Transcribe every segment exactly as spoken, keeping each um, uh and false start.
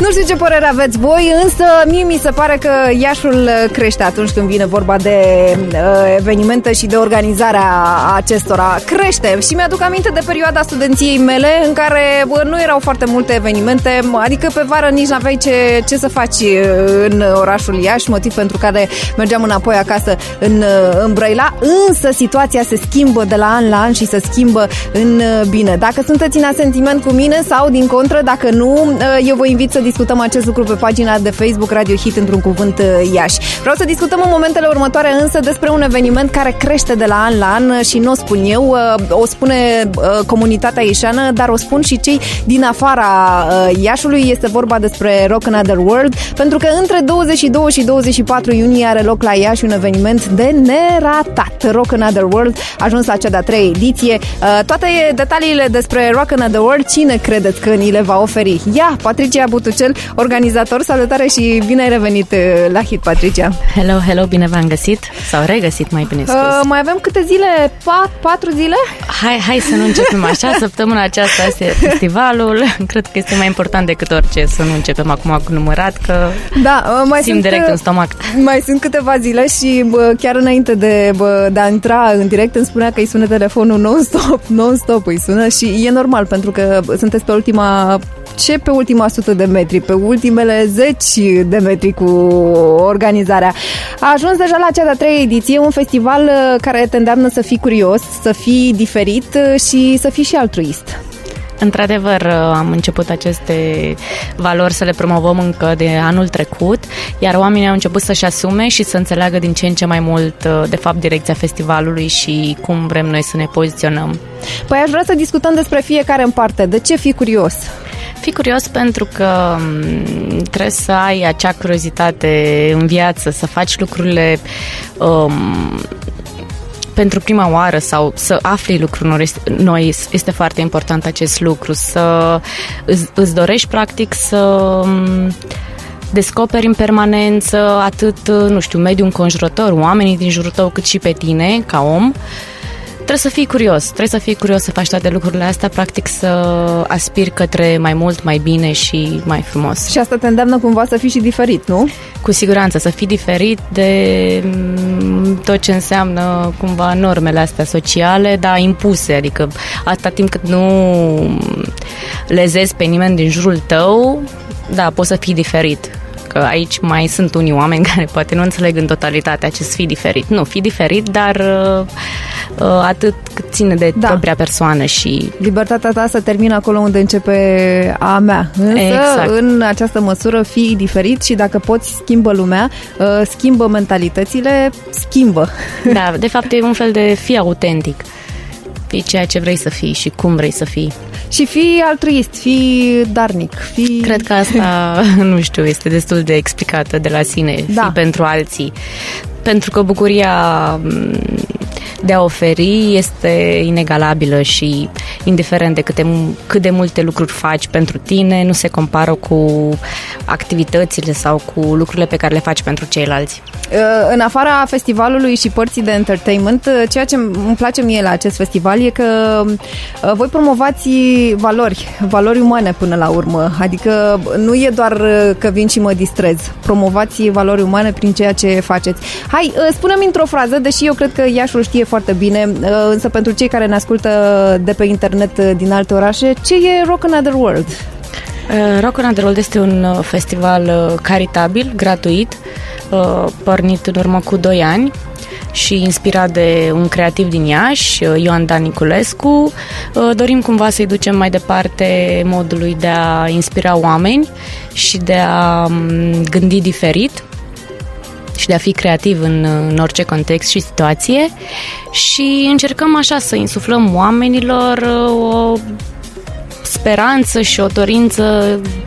Nu știu ce părere aveți voi, însă mie mi se pare că Iașul crește atunci când vine vorba de uh, evenimente și de organizarea acestora. Crește și mi-aduc aminte de perioada studenției mele în care bă, nu erau foarte multe evenimente, adică pe vară nici n-aveai ce, ce să faci în orașul Iași, motiv pentru care mergeam înapoi acasă în, în Brăila, însă situația se schimbă de la an la an și se schimbă în bine. Dacă sunteți în asentiment cu mine sau din contră, dacă nu, eu vă invit să discutăm acest lucru pe pagina de Facebook Radio Hit într-un cuvânt Iași. Vreau să discutăm în momentele următoare însă despre un eveniment care crește de la an la an și nu o spun eu, o spune comunitatea ieșeană, dar o spun și cei din afara Iașului. Este vorba despre Rock Another World, pentru că între douăzeci și doi și douăzeci și patru iunie are loc la Iași un eveniment de neratat. Rock Another World a ajuns la cea de-a treia ediție. Toate detaliile despre Rock Another World, cine credeți că ni le va oferi? Ia, Patricia Butucel, organizator, salutare și bine ai revenit la Hit, Patricia. Hello, hello, bine v-am găsit, sau regăsit, mai bine spus. Uh, mai avem câte zile? Pat, patru zile? Hai, hai să nu începem așa, săptămâna aceasta este festivalul, cred că este mai important decât orice să nu începem acum cu numărat, că da, mai simt sunt, direct în stomac. Mai sunt câteva zile și bă, chiar înainte de, bă, de a intra în direct îmi spunea că îi sună telefonul non-stop, non-stop îi sună și e normal, pentru că sunteți pe ultima... Ce pe ultima sută de metri, pe ultimele zeci de metri cu organizarea. A ajuns deja la cea de-a treia ediție, un festival care te îndeamnă să fii curios, să fii diferit și să fii și altruist. Într-adevăr, am început aceste valori să le promovăm încă de anul trecut, iar oamenii au început să-și asume și să înțeleagă din ce în ce mai mult, de fapt, direcția festivalului și cum vrem noi să ne poziționăm. Păi aș vrea să discutăm despre fiecare în parte. De ce fii curios? Fii curios pentru că trebuie să ai acea curiozitate în viață, să faci lucrurile um, pentru prima oară sau să afli lucruri noi. Este foarte important acest lucru, să îți, îți dorești practic să descoperi în permanență atât, nu știu, mediul înconjurător, oamenii din jurul tău, cât și pe tine ca om. Trebuie să fii curios, trebuie să fii curios să faci toate lucrurile astea, practic să aspiri către mai mult, mai bine și mai frumos. Și asta te îndeamnă cumva să fii și diferit, nu? Cu siguranță, să fii diferit de tot ce înseamnă cumva normele astea sociale, dar impuse, adică atâta timp cât nu lezezi pe nimeni din jurul tău, da, poți să fii diferit. Că aici mai sunt unii oameni care poate nu înțeleg în totalitate acest fi diferit. Nu, fi diferit, dar uh, atât cât ține de da. propria persoană și... Libertatea ta se termină acolo unde începe a mea. Însă, exact. În această măsură, fii diferit și dacă poți, schimbă lumea, uh, schimbă mentalitățile, schimbă. Da, de fapt e un fel de fi autentic. Fii ceea ce vrei să fii și cum vrei să fii. Și fii altruist, fii darnic. Fii... Cred că asta, nu știu, este destul de explicată de la sine, da. Fii pentru alții. Pentru că bucuria de a oferi este inegalabilă și indiferent de câte, cât de multe lucruri faci pentru tine, nu se compară cu activitățile sau cu lucrurile pe care le faci pentru ceilalți. În afara festivalului și părții de entertainment, ceea ce îmi place mie la acest festival e că voi promovați valori, valori umane până la urmă. Adică nu e doar că vin și mă distrez. Promovați valori umane prin ceea ce faceți. Hai, spune-mi într-o frază, deși eu cred că Iașul știe foarte bine, însă pentru cei care ne ascultă de pe internet din alte orașe, ce e Rock Another World? Rock Another World este un festival caritabil, gratuit, pornit în urmă cu doi ani și inspirat de un creativ din Iași, Ioan Dan Niculescu. Dorim cumva să-i ducem mai departe modului de a inspira oameni și de a gândi diferit și de a fi creativ în, în orice context și situație și încercăm așa să insuflăm oamenilor o speranță și o dorință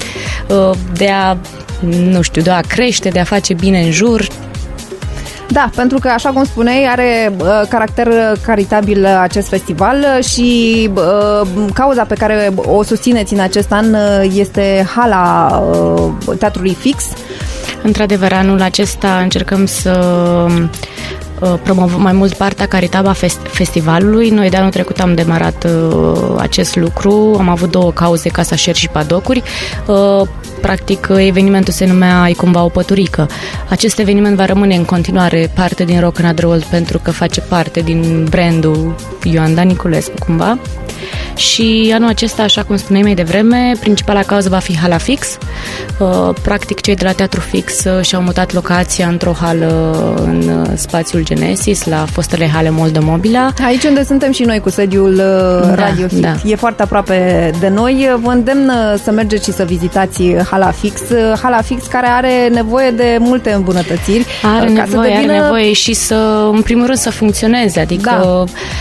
de a, nu știu, de a crește, de a face bine în jur. Da, pentru că, așa cum spuneai, are uh, caracter caritabil acest festival și uh, cauza pe care o susțineți în acest an uh, este hala uh, Teatrului Fix. Într-adevăr, anul acesta încercăm să promovăm mai mult partea caritabilă a fest- festivalului. Noi de anul trecut am demarat uh, acest lucru, am avut două cauze, Casa Șer și Padocuri. Uh, practic, evenimentul se numea Ai cumva o păturică. Acest eveniment va rămâne în continuare parte din Rock and Other World pentru că face parte din brandul Ioan Dan Niculescu, cumva. Și anul acesta, așa cum spuneai mai devreme, principala cauză va fi Hala Fix. Uh, practic, cei de la Teatru Fix uh, și-au mutat locația într-o hală în uh, spațiul Genesis, la fostele hale Moldă Mobila. Aici unde suntem și noi cu sediul uh, da, Radio Hit. Da. E foarte aproape de noi. Vă îndemn să mergeți și să vizitați Hala Fix. Hala Fix care are nevoie de multe îmbunătățiri. Are nevoie, să devină... are nevoie și să, în primul rând, să funcționeze. Adică da.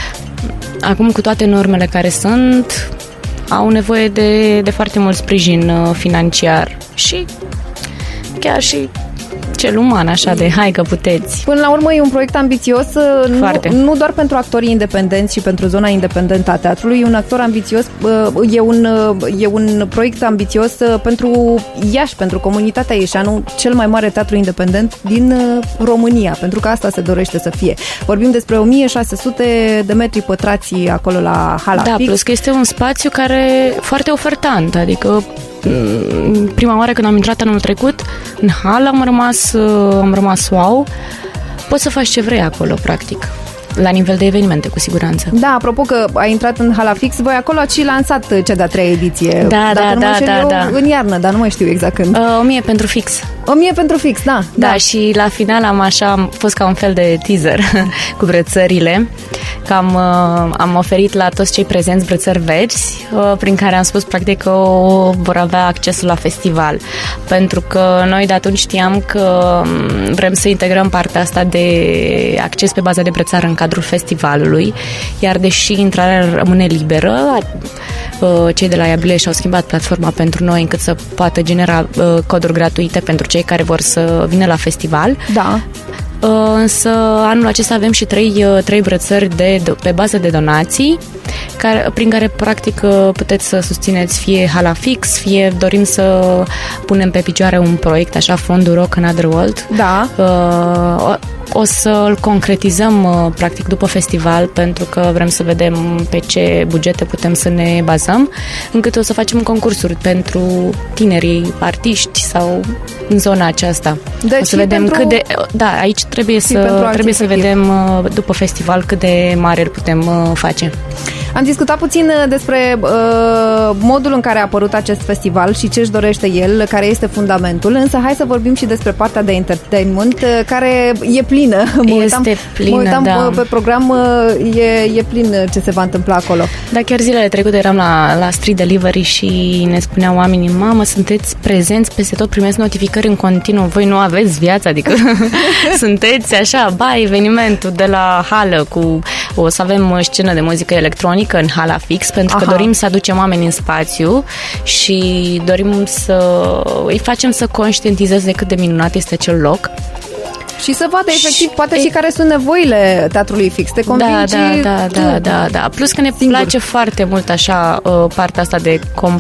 Acum, cu toate normele care sunt, au nevoie de, de foarte mult sprijin financiar și chiar și cel uman, așa, de hai că puteți. Până la urmă e un proiect ambițios, nu, nu doar pentru actorii independenți și pentru zona independentă a teatrului, e un actor ambițios, e un, e un proiect ambițios pentru Iași, pentru comunitatea ieșeanu, cel mai mare teatru independent din România, pentru că asta se dorește să fie. Vorbim despre o mie șase sute de metri pătrați acolo la Hala Da, Fix. Plus că este un spațiu care foarte ofertant, adică prima oară când am intrat anul trecut în hală am rămas, am rămas wow. Poți să faci ce vrei acolo, practic. La nivel de evenimente, cu siguranță. Da, apropo că ai intrat în Hala Fix, voi acolo ați și lansat cea de-a treia ediție. Da, da, da, da, eu, da. În iarnă, dar nu mai știu exact când. Uh, o mie pentru fix. O mie pentru fix, da. Da, da, și la final am așa, am fost ca un fel de teaser cu brățările, că am, uh, am oferit la toți cei prezenți brățări verzi, uh, prin care am spus practic că vor avea accesul la festival. Pentru că noi de atunci știam că vrem să integrăm partea asta de acces pe baza de brățară în cadrul festivalului, iar deși intrarea rămâne liberă, cei de la Iabile și-au schimbat platforma pentru noi încât să poată genera coduri gratuite pentru cei care vor să vină la festival. Da. Însă anul acesta avem și trei, trei brățări de, de, pe bază de donații care, prin care practic puteți să susțineți fie Hala Fix, fie dorim să punem pe picioare un proiect, așa, fondul Rock and Other World. Da. Uh, o să-l concretizăm practic după festival, pentru că vrem să vedem pe ce bugete putem să ne bazăm, încât o să facem concursuri pentru tinerii artiști sau în zona aceasta. Deci o să vedem pentru... cât de... Da, aici trebuie să, trebuie să vedem după festival cât de mare îl putem face. Am discutat puțin despre uh, modul în care a apărut acest festival și ce își dorește el, care este fundamentul, însă hai să vorbim și despre partea de entertainment, care e plină. Mă este uitam, plină, mă uitam da. pe program, e, e plin ce se va întâmpla acolo. Da, chiar zilele trecute eram la, la Street Delivery și ne spuneau oamenii, mamă, sunteți prezenți peste tot, primesc notificări în continuu, voi nu aveți viață, adică sunteți așa, ba, evenimentul de la hală cu, o să avem scenă de muzică electronică în Hala Fix, pentru Aha. că dorim să aducem oameni în spațiu și dorim să îi facem să conștientizeze cât de minunat este acel loc. Și să vadă efectiv, poate e... și care sunt nevoile teatrului Fix. Te convingi da, da, da, da, da, da. Plus că ne singur. place foarte mult așa partea asta de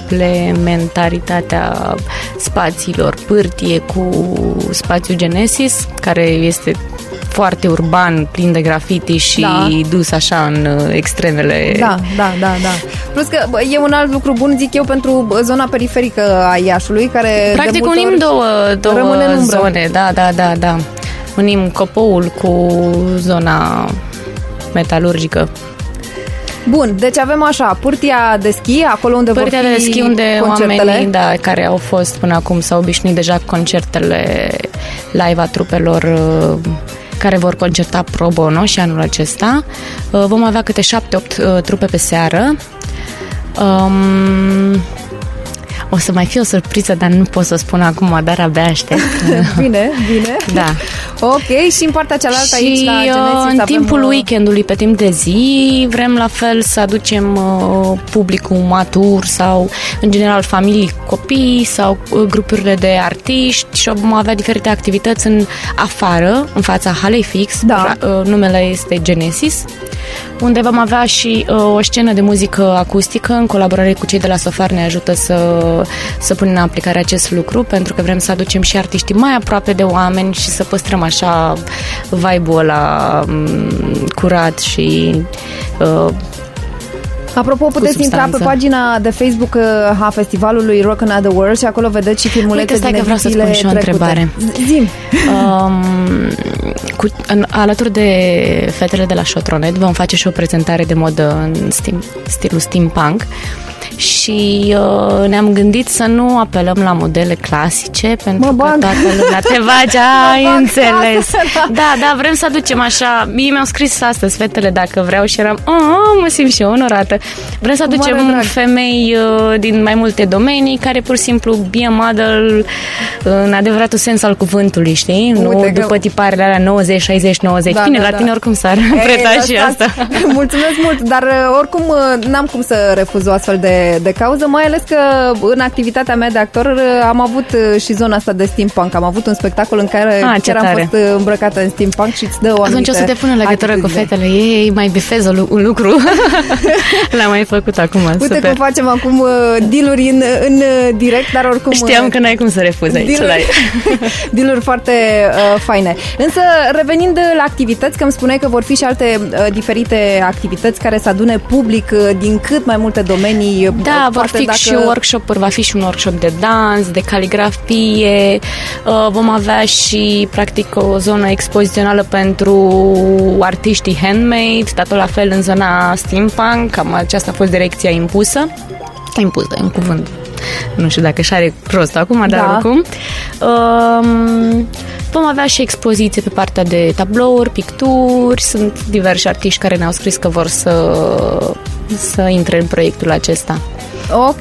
complementaritatea spațiilor, pârtie cu spațiul Genesis, care este foarte urban, plin de graffiti și da. dus așa în extremele. Da, da, da, da. Plus că bă, e un alt lucru bun, zic eu, pentru zona periferică a Iașului, care practic unim două, două zone. Da, da, da, da. Unim Copoul cu zona metalurgică. Bun, deci avem așa, pârtia de schi, acolo unde pârtia vor fi de schi, unde concertele. Oamenii, da, care au fost până acum, s-au obișnuit deja cu concertele live a trupelor care vor concerta pro bono și anul acesta. Vom avea câte șapte-opt trupe pe seară. Um, o să mai fie o surpriză, dar nu pot să spun acum, dar abia aștept. Bine, bine. Da. Ok, și în partea cealaltă și aici la Genesis în avem... timpul weekendului, pe timp de zi, vrem la fel să aducem uh, publicul matur sau în general familii, copii sau uh, grupurile de artiști și vom avea diferite activități în afară, în fața Halei Fix. Da. Uh, numele este Genesis. unde vom avea și uh, o scenă de muzică acustică în colaborare cu cei de la Sofar ne ajută să, să punem în aplicare acest lucru, pentru că vrem să aducem și artiștii mai aproape de oameni și să păstrăm așa vibe-ul ăla um, curat și uh, Apropo, puteți intra pe pagina de Facebook a festivalului Rock Another World și acolo vedeți și filmulețe. Uite, stai din că vreau să spun și o întrebare. Zi-mi. Um, cu, în, alături de fetele de la Șotronet vom face și o prezentare de modă în steam, stilul steampunk și uh, ne-am gândit să nu apelăm la modele clasice, pentru mă că bag. toată lumea te bagi, ai înțeles. Da, da, vrem să aducem așa. Mie mi-au scris astăzi fetele dacă vreau și eram, oh, mă simt și eu onorată. Vrem să aducem femei uh, din mai multe domenii care pur și simplu be a model în adevăratul sens al cuvântului, știi? Uite nu că... după tiparele alea nouăzeci, șaizeci, nouăzeci. Da, Bine, da, la da. tine oricum s-ar preta și asta. Mulțumesc mult, dar oricum n-am cum să refuz o astfel de de cauză, mai ales că în activitatea mea de actor am avut și zona asta de steampunk. Am avut un spectacol în care ah, chiar am fost îmbrăcată în steampunk și îți dă o atunci o să te pun în legătură cu fetele. Ei, mai bifez un lucru. L-am mai făcut acum. Uite super. Cum facem acum deal-uri în, în direct, dar oricum... Știam că n-ai cum să refuzi aici. Deal-uri, deal-uri foarte uh, faine. Însă, revenind la activități, că îmi spuneai că vor fi și alte uh, diferite activități care să adune public uh, din cât mai multe domenii. Da, vor fi dacă... și workshop-uri, va fi și un workshop de dans, de caligrafie, uh, vom avea și practic o zonă expozițională pentru artiștii handmade, tot la fel în zona steampunk, cam aceasta a fost direcția impusă, impusă, în cuvânt. Nu știu dacă și are rost acum, dar da. oricum. Um, vom avea și expoziție pe partea de tablouri, picturi, sunt diversi artiști care ne-au scris că vor să, să intre în proiectul acesta. Ok.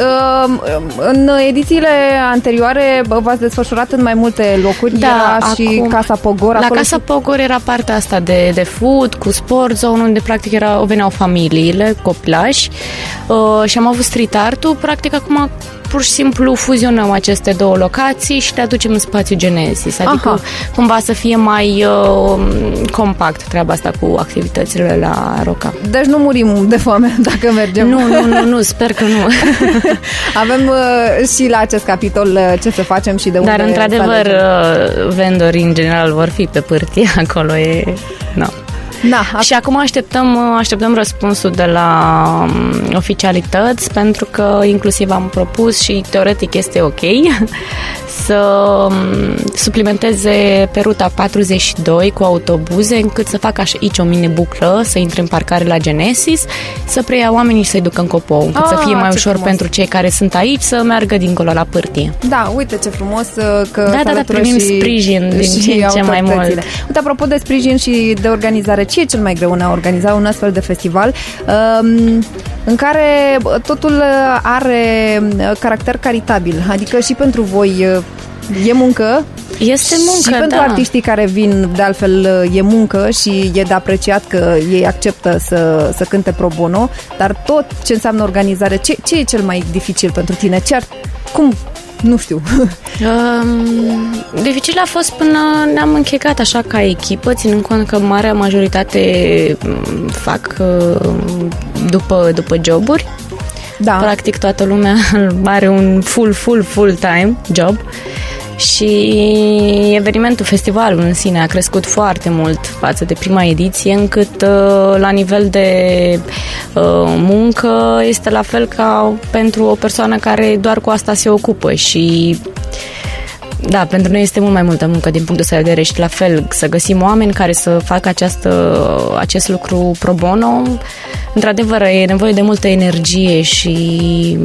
În edițiile anterioare v-ați desfășurat în mai multe locuri. Da, era și acum, Casa Pogor. La Casa Pogor era partea asta de, de food, cu sport zone, unde practic era, veneau familiile, copilași uh, și am avut street art-ul. Practic acum pur și simplu fuzionăm aceste două locații și le aducem în spațiu Genesis. Adică Aha. cumva să fie mai uh, compact treaba asta cu activitățile la Roca. Deci nu murim de foame dacă mergem. Nu, nu, nu, nu sper că nu. Avem uh, și la acest capitol uh, ce să facem și de unde. Dar într-adevăr uh, vendorii în general vor fi pe pârtie, acolo e... No. Da, și acum așteptăm, așteptăm răspunsul de la um, oficialități, pentru că inclusiv am propus și teoretic este ok să um, suplimenteze pe ruta patruzeci și doi cu autobuze, încât să facă așa aici o mini-buclă, să intre în parcare la Genesis, să preia oamenii și să-i ducă în Copou, încât ah, să fie mai ușor frumos pentru cei care sunt aici să meargă dincolo la pârtie. Da, uite ce frumos că da, da, da, primim și, sprijin din ce în ce mai mult. Uite, apropo de sprijin și de organizare, ce e cel mai greu în a organiza un astfel de festival um, în care totul are caracter caritabil, adică și pentru voi e muncă. Este muncă, și pentru da. artiștii care vin, de altfel, e muncă și e de apreciat că ei acceptă să, să cânte pro bono, dar tot ce înseamnă organizare, ce, ce e cel mai dificil pentru tine? Ce ar, cum? Nu știu. Um, dificil a fost până ne-am închegat așa ca echipă, ținând cont că marea majoritate fac după, după joburi. Da. Practic toată lumea are un full, full, full-time job. Și evenimentul, festivalul în sine a crescut foarte mult față de prima ediție, încât la nivel de muncă este la fel ca pentru o persoană care doar cu asta se ocupă și da, pentru noi este mult mai multă muncă din punctul ăsta de vedere și la fel să găsim oameni care să facă această, acest lucru pro bono. Într-adevăr, e nevoie de multă energie și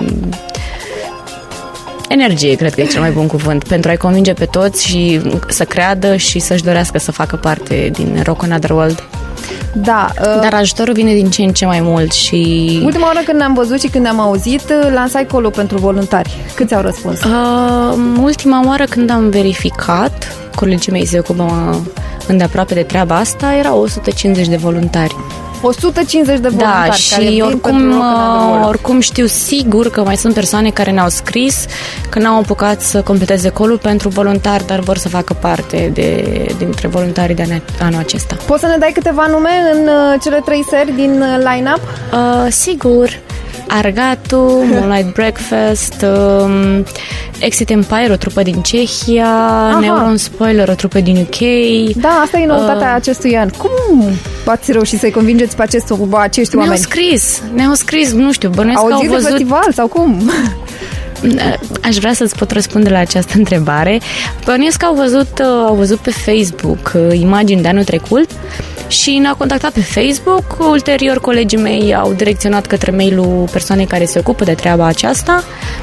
energie, cred că e cel mai bun cuvânt, pentru a-i convinge pe toți și să creadă și să-și dorească să facă parte din Rock Another World. Da. Uh, Dar ajutorul vine din ce în ce mai mult și... Ultima oară când ne-am văzut și când ne-am auzit, lansai colo pentru voluntari. Câți au răspuns? Uh, ultima oară când am verificat, colegii mei se ocupă îndeaproape de treaba asta, erau o sută cincizeci de voluntari. o sută cincizeci de voluntari. Da, care și oricum, oricum știu sigur că mai sunt persoane care ne-au scris că n-au apucat să completeze colul pentru voluntari, dar vor să facă parte de, dintre voluntarii de anul acesta. Poți să ne dai câteva nume în uh, cele trei seri din uh, line-up? Uh, sigur. Argatu, Moonlight Breakfast, um, Exit Empire, o trupă din Cehia, Aha. Neuron Spoiler, o trupă din U K. Da, asta e noutatea uh, acestui an. Cum ați reușit să-i convingeți pe acest, acești ne-au oameni? Ne-au scris, ne-au scris, nu știu, bănuiesc că au văzut... de festival sau cum? Aș vrea să-ți pot răspunde la această întrebare. Bănuiesc că au văzut, au văzut pe Facebook imagini de anul trecut și ne-au contactat pe Facebook. Ulterior, colegii mei au direcționat către mail-ul persoanei care se ocupă de treaba aceasta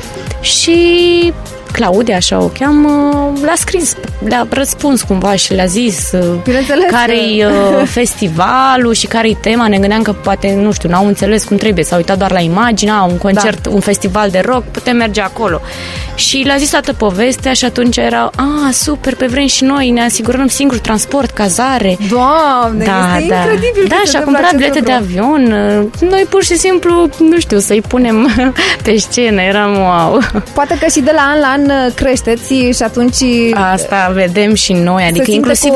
și Claudia, așa o cheamă, le-a scris, le-a răspuns cumva și le-a zis care-i festivalul și care-i tema. Ne gândeam că poate, nu știu, n-au înțeles cum trebuie, s-au uitat doar la imagine, a, un concert, da. Un festival de rock, putem merge acolo. Și le-a zis toată povestea și atunci erau, a, super, pe vrem și noi, ne asigurăm singur transport, cazare. Doamne, da, este da. incredibil. Da, și a cumpărat bilete de avion. Noi pur și simplu, nu știu, să-i punem pe scenă, eram wow. Poate că și de la an la an creșteți și atunci... Asta vedem și noi, adică inclusiv...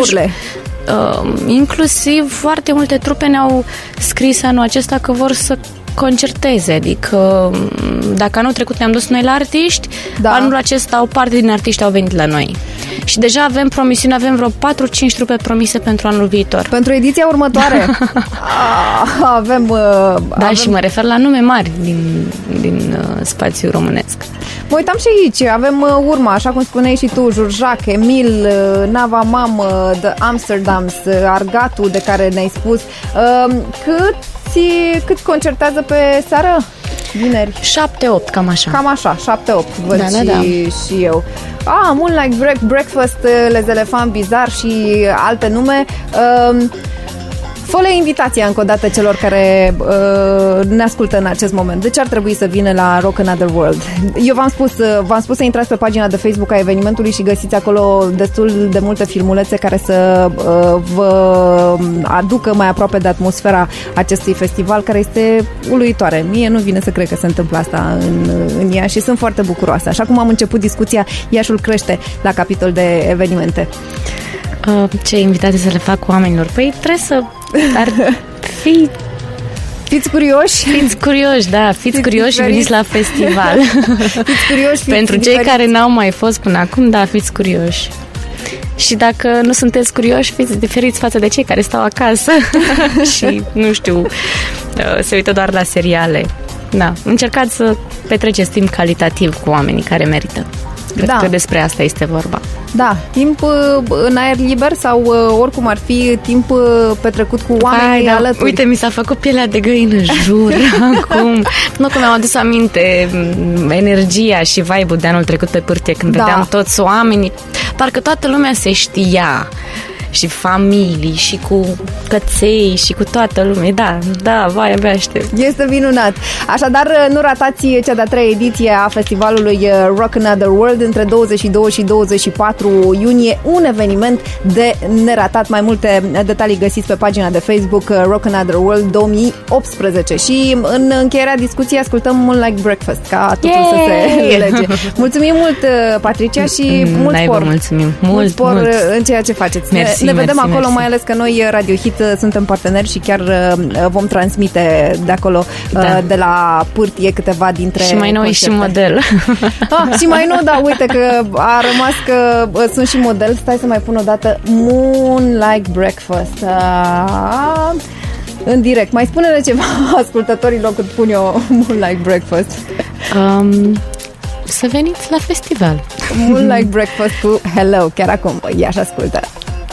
Uh, inclusiv foarte multe trupe ne-au scris anul acesta că vor să concerteze, adică dacă anul trecut ne-am dus noi la artiști, da. Anul acesta o parte din artiști au venit la noi. Și deja avem promisiuni, avem vreo patru cinci trupe promise pentru anul viitor. Pentru ediția următoare? avem... Uh, da, avem... și mă refer la nume mari din, din uh, spațiul românesc. Mă uitam și aici, avem uh, urma, așa cum spuneai și tu, Jurjac, Emil, uh, Nava Mamă, The Amsterdams, uh, Argatu, de care ne-ai spus. Uh, cât Cât concertează pe seară? Vineri? șapte opt, cam așa. Cam așa, șapte opt, văd da, și, da, da. și eu. Ah, Moonlight Break, Breakfast, Les Elephants Bizarre și alte nume. Uh, Fă-le invitația încă o dată celor care uh, ne ascultă în acest moment. De ce ar trebui să vină la Rock Another World? Eu v-am spus, uh, v-am spus să intrați pe pagina de Facebook a evenimentului și găsiți acolo destul de multe filmulețe care să uh, vă aducă mai aproape de atmosfera acestui festival, care este uluitoare. Mie nu vine să cred că se întâmplă asta în, în Iași și sunt foarte bucuroasă. Așa cum am început discuția, Iașul crește la capitol de evenimente. Ce invitații să le fac oamenilor? Păi trebuie să ar fi... Fiți curioși? Fiți curioși, da, fiți, fiți curioși și veniți la festival. Fiți curioși, fiți Pentru cei diferiți. Care n-au mai fost până acum, da, fiți curioși. Și dacă nu sunteți curioși, fiți diferiți față de cei care stau acasă și, nu știu, se uită doar la seriale. Da, încercați să petreceți timp calitativ cu oamenii care merită. Cred da. Că despre asta este vorba. Da, timp în aer liber sau oricum ar fi, timp petrecut cu oamenii da, alături. Uite, mi s-a făcut pielea de găină, jur, acum. Nu că mi-am adus aminte energia și vibe-ul de anul trecut pe pârtie, când da. Vedeam toți oamenii. Parcă toată lumea se știa. Și familii, și cu căței, și cu toată lumea. Da, da, vai, abia aștept. Este minunat. Așadar, nu ratați cea de-a treia ediție a festivalului Rock Another World între douăzeci și doi și douăzeci și patru iunie. Un eveniment de neratat. Mai multe detalii găsiți pe pagina de Facebook Rock Another World două mii optsprezece. Și în încheierea discuției ascultăm Moonlight Breakfast, ca totul Yay! Să se lege. Mulțumim mult, Patricia, și mult N-ai spor. Mulțumim. Mult, mult spor mult. în ceea ce faceți. Mersi. Ne vedem mersi, acolo, mersi. mai ales că noi, Radio Hit, suntem parteneri și chiar vom transmite de acolo, da. De la pârtie, câteva dintre și mai nou e și model. Ah, și mai nou, da, uite că a rămas că sunt și model. Stai să mai pun o dată Moonlight Breakfast. Ah, în direct. Mai spune-le ceva ascultătorilor cât pun eu Moonlight Breakfast. Um, să veniți la festival. Moonlight Breakfast cu Hello, chiar acum. Ia și ascultă.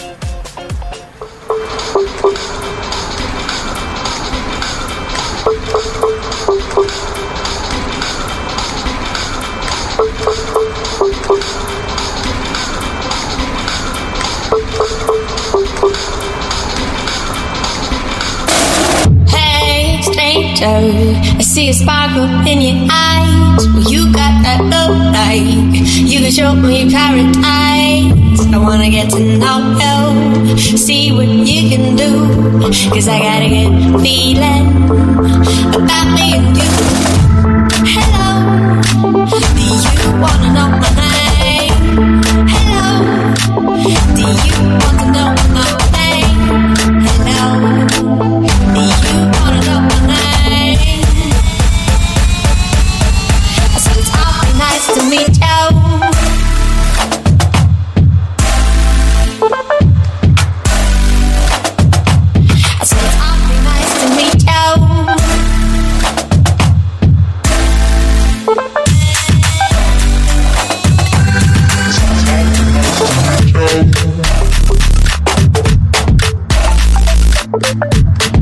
I see a sparkle in your eyes. Well, you got that look like you can show me paradise. I wanna get to know you. see what you can do, 'cause I got a good feeling about me and you. Hello, do you wanna know my name? Hello, do you want to know my name? Hello, do you wanna know my name? So it's awfully nice to meet you. So it's awfully nice to meet you. Thank you.